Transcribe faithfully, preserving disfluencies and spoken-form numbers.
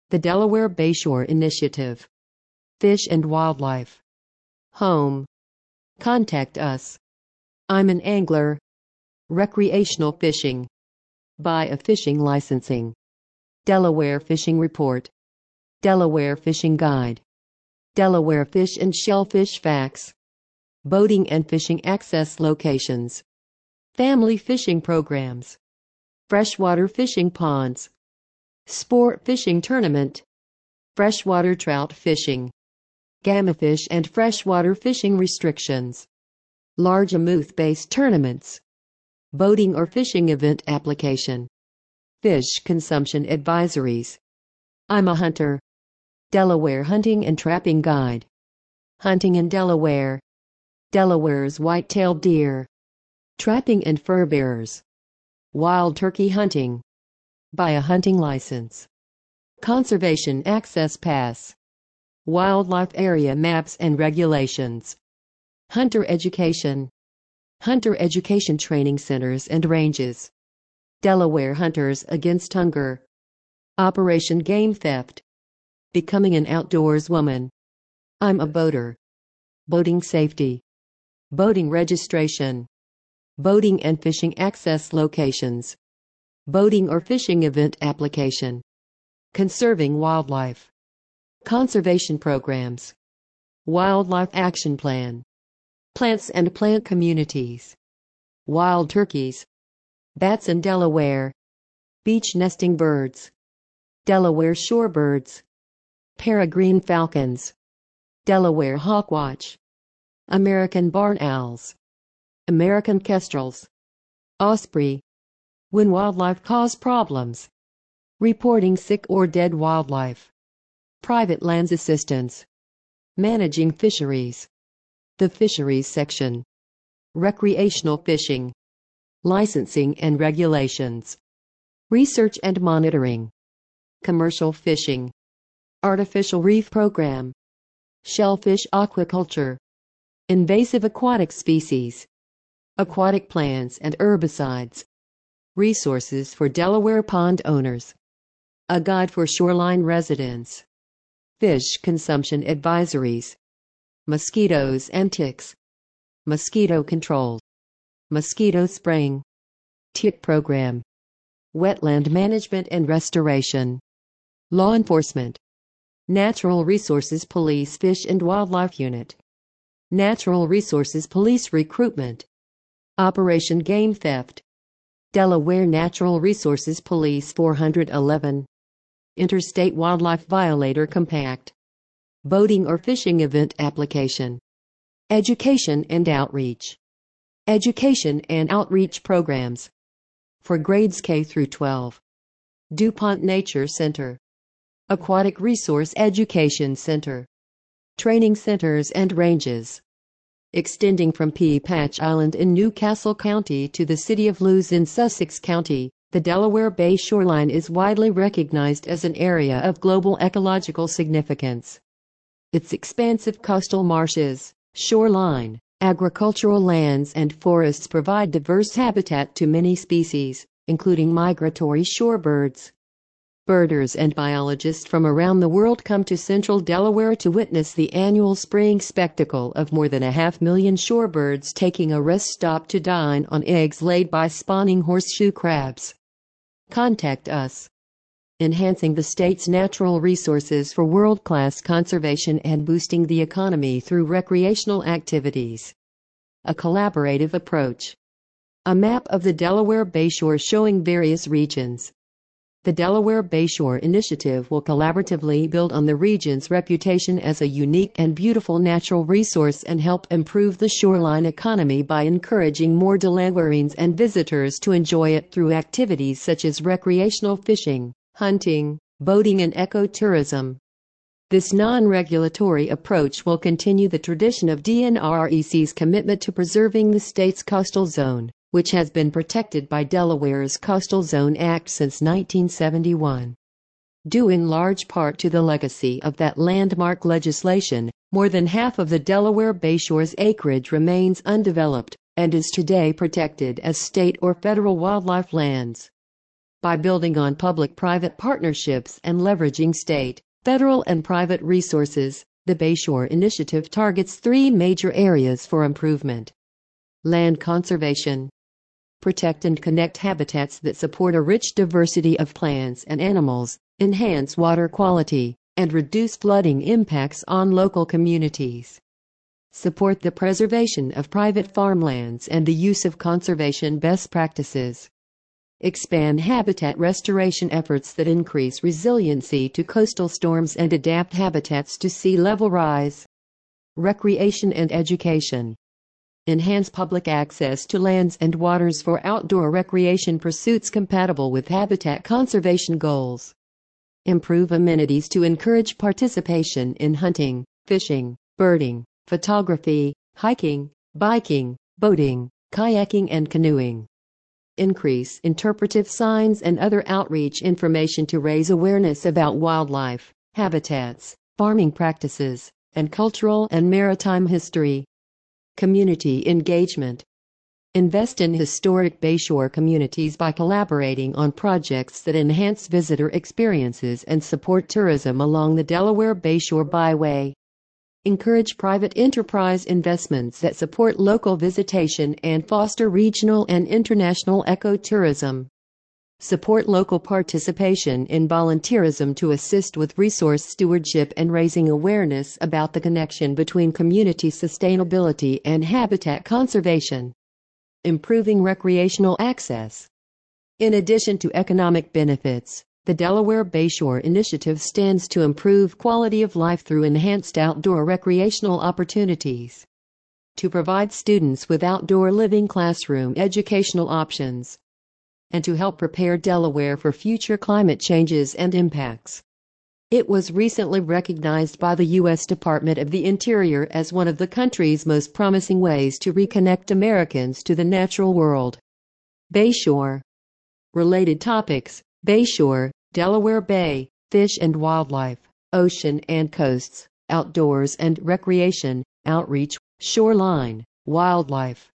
The Delaware Bayshore Initiative. Fish and Wildlife. Home. Contact us. I'm an angler. Recreational fishing. Buy a fishing licensing. Delaware Fishing Report. Delaware Fishing Guide. Delaware Fish and Shellfish Facts. Boating and fishing access locations. Family fishing programs. Freshwater fishing ponds. Sport fishing tournament. Freshwater trout fishing. Gammafish and freshwater fishing restrictions. Largemouth-based tournaments. Boating or fishing event application. Fish consumption advisories. I'm a hunter. Delaware Hunting and Trapping Guide. Hunting in Delaware. Delaware's white-tailed deer. Trapping and fur bearers. Wild turkey hunting. Buy a hunting license. Conservation Access Pass. Wildlife area maps and regulations. Hunter education. Hunter education training centers and ranges. Delaware Hunters Against Hunger. Operation Game Theft. Becoming an outdoors woman. I'm a boater. Boating safety. Boating registration. Boating and fishing access locations. Boating or fishing event application. Conserving wildlife. Conservation programs. Wildlife action plan. Plants and plant communities. Wild turkeys. Bats in Delaware. Beach nesting birds. Delaware shorebirds. Peregrine falcons. Delaware hawkwatch. American barn owls. American kestrels. Osprey. When wildlife cause problems. Reporting sick or dead wildlife. Private lands assistance. Managing fisheries. The fisheries section. Recreational fishing. Licensing and regulations. Research and monitoring. Commercial fishing. Artificial reef program. Shellfish aquaculture. Invasive aquatic species. Aquatic plants and herbicides. Resources for Delaware pond owners. A guide for shoreline residents. Fish consumption advisories. Mosquitoes and ticks. Mosquito control. Mosquito spraying. Tick program. Wetland management and restoration. Law enforcement. Natural Resources Police Fish and Wildlife Unit. Natural Resources Police recruitment. Operation Game Theft. Delaware Natural Resources Police four eleven. Interstate Wildlife Violator Compact. Boating or fishing event application. Education and outreach. Education and outreach programs. For grades K through twelve. DuPont Nature Center. Aquatic Resource Education Center. Training centers and ranges. Extending from Pea Patch Island in Newcastle County to the city of Lewes in Sussex County, the Delaware Bay shoreline is widely recognized as an area of global ecological significance. Its expansive coastal marshes, shoreline, agricultural lands and forests provide diverse habitat to many species, including migratory shorebirds. Birders and biologists from around the world come to central Delaware to witness the annual spring spectacle of more than a half million shorebirds taking a rest stop to dine on eggs laid by spawning horseshoe crabs. Contact us. Enhancing the state's natural resources for world-class conservation and boosting the economy through recreational activities. A collaborative approach. A map of the Delaware Bayshore showing various regions. The Delaware Bayshore Initiative will collaboratively build on the region's reputation as a unique and beautiful natural resource and help improve the shoreline economy by encouraging more Delawareans and visitors to enjoy it through activities such as recreational fishing, hunting, boating and ecotourism. This non-regulatory approach will continue the tradition of D N R E C's commitment to preserving the state's coastal zone, which has been protected by Delaware's Coastal Zone Act since nineteen seventy-one. Due in large part to the legacy of that landmark legislation, more than half of the Delaware Bayshore's acreage remains undeveloped and is today protected as state or federal wildlife lands. By building on public-private partnerships and leveraging state, federal and private resources, the Bayshore Initiative targets three major areas for improvement. Land conservation. Protect and connect habitats that support a rich diversity of plants and animals, enhance water quality, and reduce flooding impacts on local communities. Support the preservation of private farmlands and the use of conservation best practices. Expand habitat restoration efforts that increase resiliency to coastal storms and adapt habitats to sea level rise. Recreation and education. Enhance public access to lands and waters for outdoor recreation pursuits compatible with habitat conservation goals. Improve amenities to encourage participation in hunting, fishing, birding, photography, hiking, biking, boating, kayaking and canoeing. Increase interpretive signs and other outreach information to raise awareness about wildlife, habitats, farming practices, and cultural and maritime history. Community engagement. Invest in historic Bayshore communities by collaborating on projects that enhance visitor experiences and support tourism along the Delaware Bayshore Byway. Encourage private enterprise investments that support local visitation and foster regional and international ecotourism. Support local participation in volunteerism to assist with resource stewardship and raising awareness about the connection between community sustainability and habitat conservation. Improving recreational access. In addition to economic benefits, the Delaware Bayshore Initiative stands to improve quality of life through enhanced outdoor recreational opportunities. To provide students with outdoor living classroom educational options. And to help prepare Delaware for future climate changes and impacts. It was recently recognized by the U S Department of the Interior as one of the country's most promising ways to reconnect Americans to the natural world. Bayshore. Related topics: Bayshore, Delaware Bay, fish and wildlife, ocean and coasts, outdoors and recreation, outreach, shoreline, wildlife.